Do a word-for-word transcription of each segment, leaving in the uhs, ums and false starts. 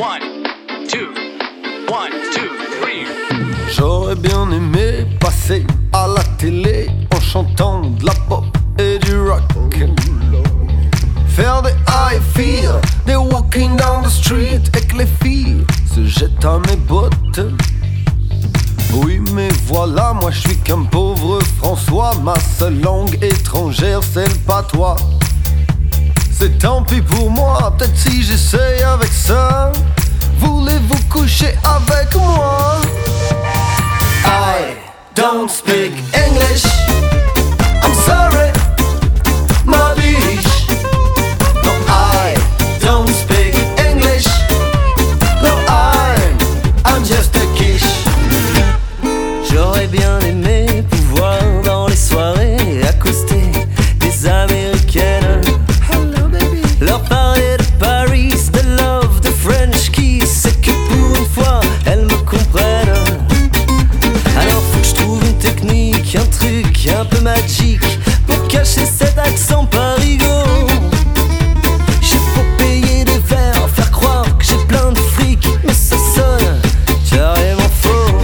One, two, one, two, three. J'aurais bien aimé passer à la télé en chantant de la pop et du rock. Faire des high feel, des walking down the street et que les filles se jettent à mes bottes. Oui mais voilà, moi je suis qu'un pauvre François. Ma seule langue étrangère c'est le patois. C'est tant pis pour moi, peut-être si j'essaye avec ça. Voulez-vous coucher avec moi? I don't speak English, I'm sorry, ma biche. No, I don't speak English. No, I'm, I'm just a quiche. J'aurais bien aimé pouvoir dans les soirées accoster des Américaines. Hello baby. Leur parler de Paris, de love, de French kiss, et que pour une fois elles me comprennent. Alors faut que je trouve une technique, un truc un peu magique pour cacher cet accent parigo. J'ai beau payer des verres, faire croire que j'ai plein de fric, mais ça sonne carrément faux.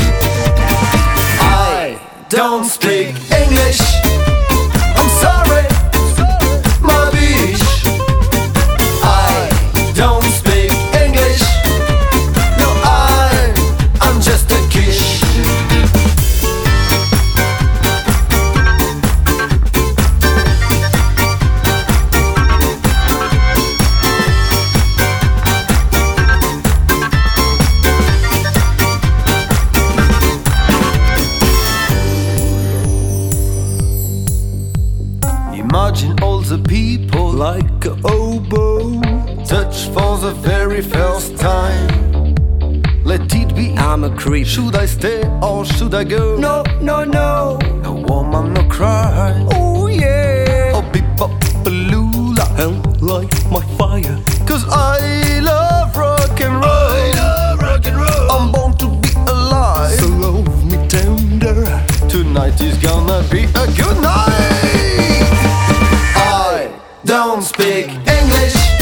I don't speak English, I'm sorry, ma biche. I don't speak English. No, I, I'm just a quiche. Imagine all the people like a oboe, touch for the very first time. Let it be, I'm a creep. should I stay or should I go? No, no, no. No woman, no cry. Oh yeah. Oh, beep-bop-a-lula. And light my fire. Cause I love rock and roll. I love rock and roll. I'm born to be alive. So love me tender. Tonight is gonna be a good night. I don't speak English.